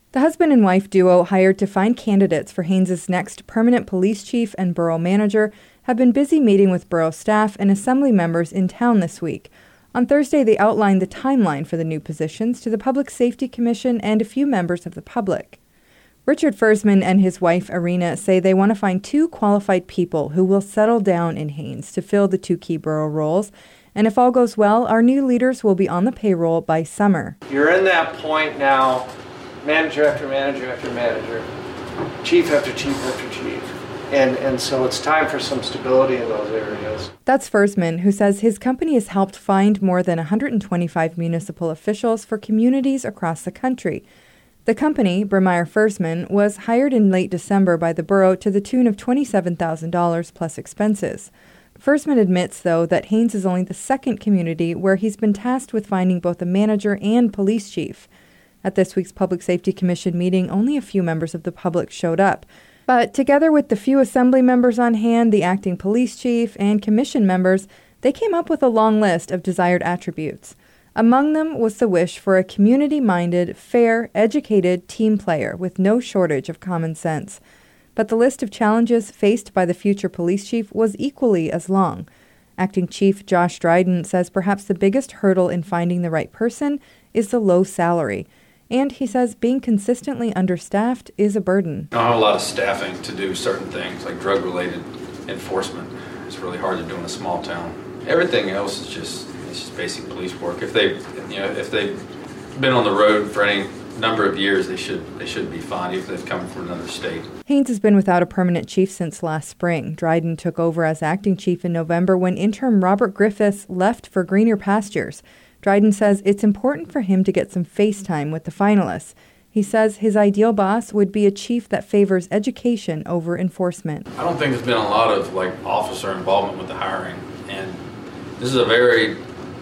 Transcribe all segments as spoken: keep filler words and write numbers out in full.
The husband and wife duo hired to find candidates for Haynes' next permanent police chief and borough manager have been busy meeting with borough staff and assembly members in town this week. On Thursday, they outlined the timeline for the new positions to the Public Safety Commission and a few members of the public. Richard Fersman and his wife, Irina, say they want to find two qualified people who will settle down in Haynes to fill the two key borough roles. And if all goes well, our new leaders will be on the payroll by summer. You're in that point now, manager after manager after manager, chief after chief after chief. And and so it's time for some stability in those areas. That's Fersman, who says his company has helped find more than one hundred twenty-five municipal officials for communities across the country. The company, Bremeyer Fersman, was hired in late December by the borough to the tune of twenty-seven thousand dollars plus expenses. Fersman admits, though, that Haynes is only the second community where he's been tasked with finding both a manager and police chief. At this week's Public Safety Commission meeting, only a few members of the public showed up. But together with the few assembly members on hand, the acting police chief, and commission members, they came up with a long list of desired attributes. Among them was the wish for a community-minded, fair, educated team player with no shortage of common sense. But the list of challenges faced by the future police chief was equally as long. Acting Chief Josh Dryden says perhaps the biggest hurdle in finding the right person is the low salary. And he says being consistently understaffed is a burden. I don't have a lot of staffing to do certain things like drug-related enforcement. It's really hard to do in a small town. Everything else is just it's just basic police work. If they, you know, if they've been on the road for any number of years, they should they should be fine, even if they've come from another state. Haynes has been without a permanent chief since last spring. Dryden took over as acting chief in November when interim Robert Griffiths left for greener pastures. Dryden says it's important for him to get some face time with the finalists. He says his ideal boss would be a chief that favors education over enforcement. I don't think there's been a lot of like officer involvement with the hiring, and this is a very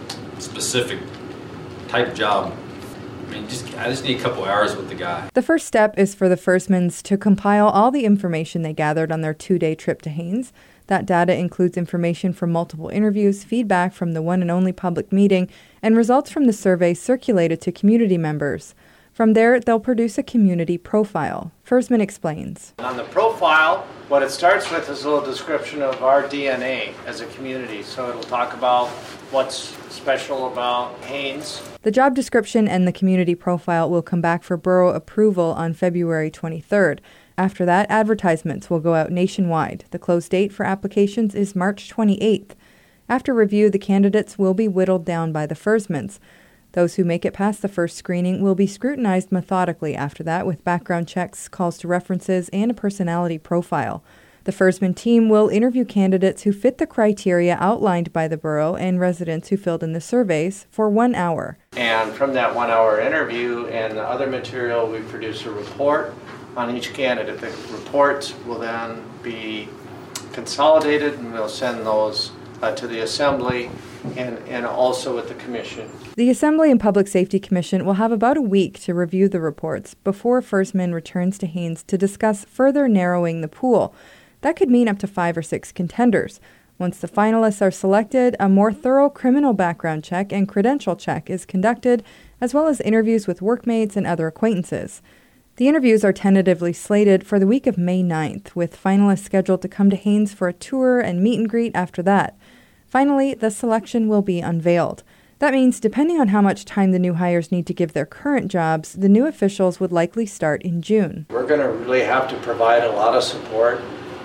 specific type job. I mean, just I just need a couple hours with the guy. The first step is for the Fersmans to compile all the information they gathered on their two-day trip to Haynes. That data includes information from multiple interviews, feedback from the one and only public meeting, and results from the survey circulated to community members. From there, they'll produce a community profile. Fersman explains. On the profile, what it starts with is a little description of our D N A as a community. So it'll talk about what's special about Haynes. The job description and the community profile will come back for borough approval on February twenty-third. After that, advertisements will go out nationwide. The close date for applications is March twenty-eighth. After review, the candidates will be whittled down by the Fersmans. Those who make it past the first screening will be scrutinized methodically after that with background checks, calls to references, and a personality profile. The Fersman team will interview candidates who fit the criteria outlined by the borough and residents who filled in the surveys for one hour. And from that one-hour interview and the other material, we produce a report on each candidate. The report will then be consolidated, and we'll send those uh, to the Assembly and, and also at the Commission. The Assembly and Public Safety Commission will have about a week to review the reports before Fersman returns to Haynes to discuss further narrowing the pool. That could mean up to five or six contenders. Once the finalists are selected, a more thorough criminal background check and credential check is conducted, as well as interviews with workmates and other acquaintances. The interviews are tentatively slated for the week of May ninth, with finalists scheduled to come to Haynes for a tour and meet and greet after that. Finally, the selection will be unveiled. That means, depending on how much time the new hires need to give their current jobs, the new officials would likely start in June. We're going to really have to provide a lot of support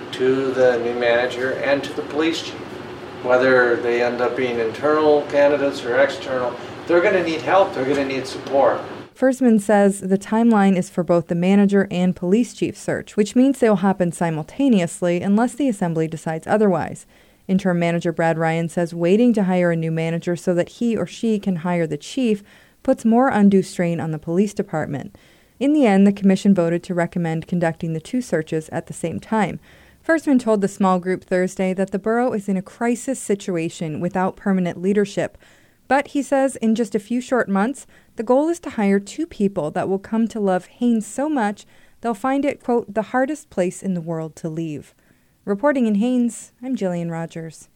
to the new manager and to the police chief. Whether they end up being internal candidates or external, they're going to need help, they're going to need support. Fersman says the timeline is for both the manager and police chief search, which means they will happen simultaneously unless the Assembly decides otherwise. Interim manager Brad Ryan says waiting to hire a new manager so that he or she can hire the chief puts more undue strain on the police department. In the end, the commission voted to recommend conducting the two searches at the same time. Fersman told the small group Thursday that the borough is in a crisis situation without permanent leadership. But he says in just a few short months, the goal is to hire two people that will come to love Haynes so much they'll find it, quote, the hardest place in the world to leave. Reporting in Haynes, I'm Jillian Rogers.